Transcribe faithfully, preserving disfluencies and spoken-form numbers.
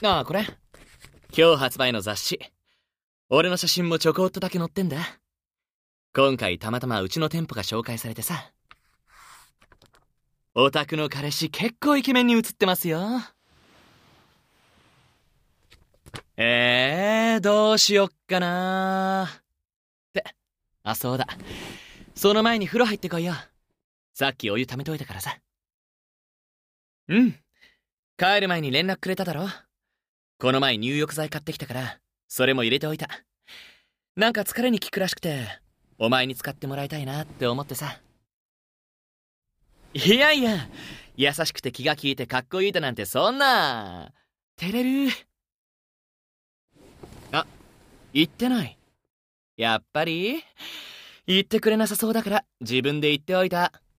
ああ、これ。今日発売の雑誌。俺の写真もちょこっとだけ載ってんだ。今回たまたまうちの店舗が紹介されてさ。お宅の彼氏結構イケメンに写ってますよ。えー、どうしよっかなー。って、あ、そうだ。その前に風呂入ってこいよ。さっきお湯溜めといたからさ。うん。帰る前に連絡くれただろ。この前入浴剤買ってきたから、それも入れておいた。なんか疲れに効くらしくて、お前に使ってもらいたいなって思ってさ。いやいや、優しくて気が利いてかっこいいだなんてそんな。照れる。あ、言ってない。やっぱり言ってくれなさそうだから自分で言っておいた。